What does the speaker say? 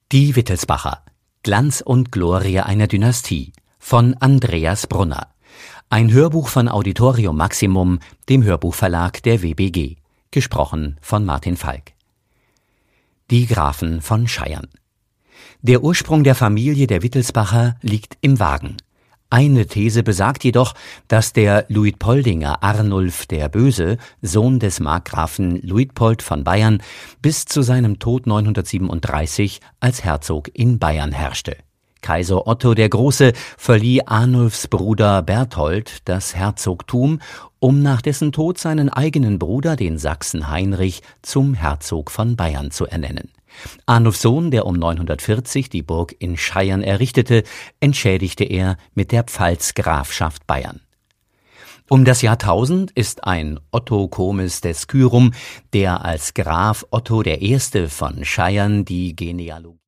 Die Wittelsbacher. Glanz und Glorie einer Dynastie von Andreas Brunner. Ein Hörbuch von Auditorium Maximum, dem Hörbuchverlag der WBG. Gesprochen von Martin Falk. Die Grafen von Scheiern. Der Ursprung der Familie der Wittelsbacher liegt im Wagen. Eine These besagt jedoch, dass der Luitpoldinger Arnulf der Böse, Sohn des Markgrafen Luitpold von Bayern, bis zu seinem Tod 937 als Herzog in Bayern herrschte. Kaiser Otto der Große verlieh Arnulfs Bruder Berthold das Herzogtum, um nach dessen Tod seinen eigenen Bruder, den Sachsen Heinrich, zum Herzog von Bayern zu ernennen. Arnulfs Sohn, der um 940 die Burg in Scheiern errichtete, entschädigte er mit der Pfalzgrafschaft Bayern. Um das Jahr 1000 ist ein Otto Comes des Skyrum, der als Graf Otto I. von Scheiern die Genealogie